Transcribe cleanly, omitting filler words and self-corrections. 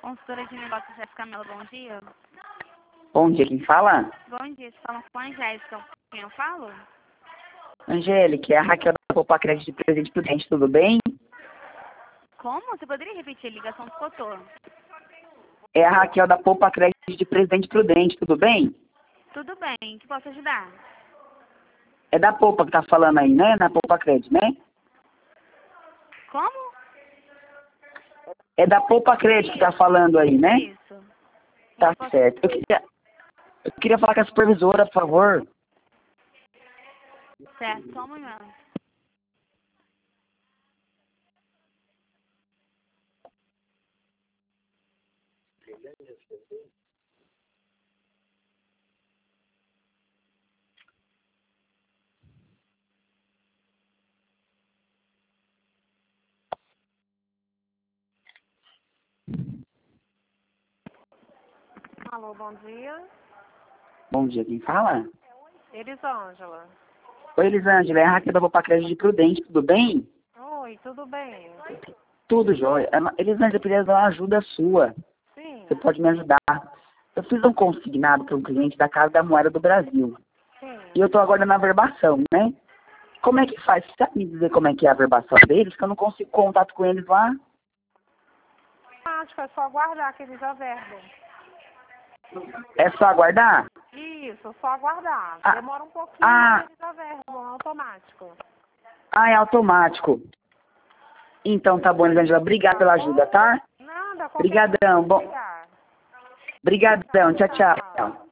Consultora de negócios, Jéssica Camila, bom dia. Bom dia, quem fala? Bom dia, você fala com a Jéssica, com quem eu falo? Angélica, é a Raquel da Poupa Crédito de Presente Prudente, tudo bem? Como? Você poderia repetir? A ligação descotou. É a Raquel da Poupa Crédito de Presente Prudente, tudo bem? Tudo bem, que posso ajudar? É da Poupa que tá falando aí, né? Na Poupa Crédito, né? Como? É da Poupa Crédito que tá falando aí, né? Isso. Tá certo. Eu queria falar com a supervisora, por favor. Certo, só um momento. Alô, bom dia. Bom dia, quem fala? Elisângela. Oi, Elisângela, é a Raquel da Poupa Crédito de Prudente, tudo bem? Oi, tudo bem? Tudo jóia. Elisângela, eu queria dar uma ajuda sua. Sim, Você pode me ajudar. Eu fiz um consignado para um cliente da Casa da Moeda do Brasil. sim. E eu estou agora na averbação, né? Como é que faz? Você sabe me dizer como é que é a averbação deles? Que eu não consigo contato com eles lá. Acho que é só aguardar que eles averbam. É só aguardar? Isso, só aguardar. Ah, Demora um pouquinho, ah, mas eles averbam, é automático. é automático. Então tá bom, Elisângela. Obrigado pela ajuda, tá? Nada, qualquer coisa Obrigadão. pode Bom, ligar. brigadão. Tchau, tchau.